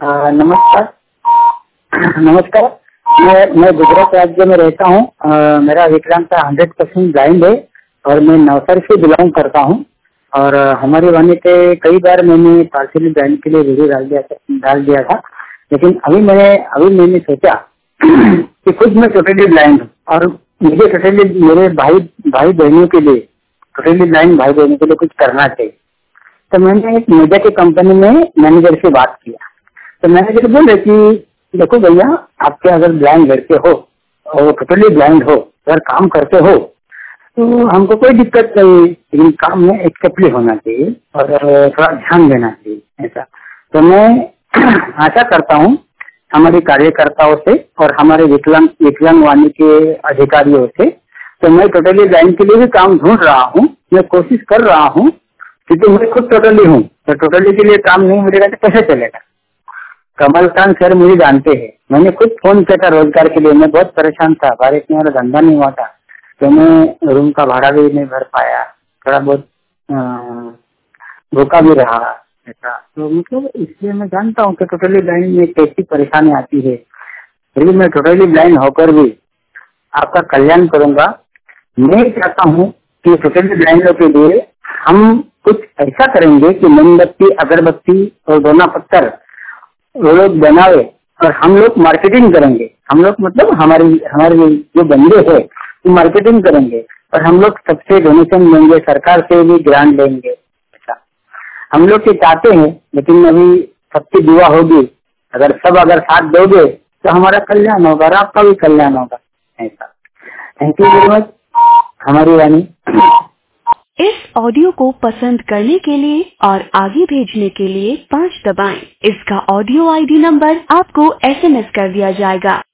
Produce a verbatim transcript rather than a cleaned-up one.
अ, नमस्कार। नमस्कार। मैं मैं गुजरात राज्य में रहता हूँ। अ, मेरा विकलांगता हंड्रेड परसेंट ब्लाइंड है और मैं नवसारी से बिलोंग करता हूँ। और अ, हमारी वाणी पे कई बार मैंने पार्शियली ब्लाइंड के लिए वीडियो डाल दिया था डाल दिया था लेकिन अभी मैंने अभी मैंने सोचा कि खुद मैं टोटली ब्लाइंड हूँ और मुझे टोटली मेरे भाई भाई बहनों के लिए टोटली ब्लाइंड भाई बहनों के लिए कुछ करना चाहिए। तो मैंने एक मीडिया की कंपनी में मैनेजर से बात किया। तो मैनेजर बोले कि देखो भैया, आपके अगर ब्लाइंड लड़के हो और टोटली ब्लाइंड हो अगर काम करते हो तो हमको कोई दिक्कत नहीं, लेकिन काम में एक्सेप्टली होना चाहिए और थोड़ा ध्यान देना चाहिए ऐसा। तो मैं आशा करता हूँ हमारे कार्यकर्ताओं से और हमारे विकलांग विकलांग वाणी के अधिकारियों से। तो मैं टोटली ब्लाइंड के लिए भी काम ढूंढ रहा हूँ, मैं कोशिश कर रहा हूँ क्योंकि मैं खुद टोटली हूँ। तो टोटली के लिए काम नहीं मिलेगा तो कैसे चलेगा। कमल खान सर मुझे जानते हैं, मैंने खुद फोन किया था रोजगार के लिए। मैं बहुत परेशान था, बारिश में मेरा धंधा नहीं हुआ था तो मैं रूम का भाड़ा भी नहीं भर पाया, थोड़ा बहुत भूखा भी रहा ऐसा। तो मतलब इसलिए मैं जानता हूँ कि टोटली ब्लाइंड में कैसी परेशानी आती है। लेकिन मैं टोटली ब्लाइंड होकर भी आपका कल्याण करूंगा। मैं चाहता हूँ कि टोटली ब्लाइंडों के लिए हम कुछ ऐसा करेंगे कि मोमबत्ती, अगरबत्ती और दोना पत्थर वो लोग बनावे और हम लोग मार्केटिंग करेंगे। हम लोग मतलब हमारे हमारे जो बंदे हैं वो मार्केटिंग करेंगे और हम लोग सबसे डोनेशन लेंगे, सरकार से भी ग्रांट लेंगे ऐसा हम लोग के चाहते हैं। लेकिन अभी सबकी दुआ होगी, अगर सब अगर साथ दोगे तो हमारा कल्याण होगा और आपका भी कल्याण होगा ऐसा। Thank you very much. हमारी वाणी। इस ऑडियो को पसंद करने के लिए और आगे भेजने के लिए पाँच दबाएं। इसका ऑडियो आईडी नंबर आपको एसएमएस कर दिया जाएगा।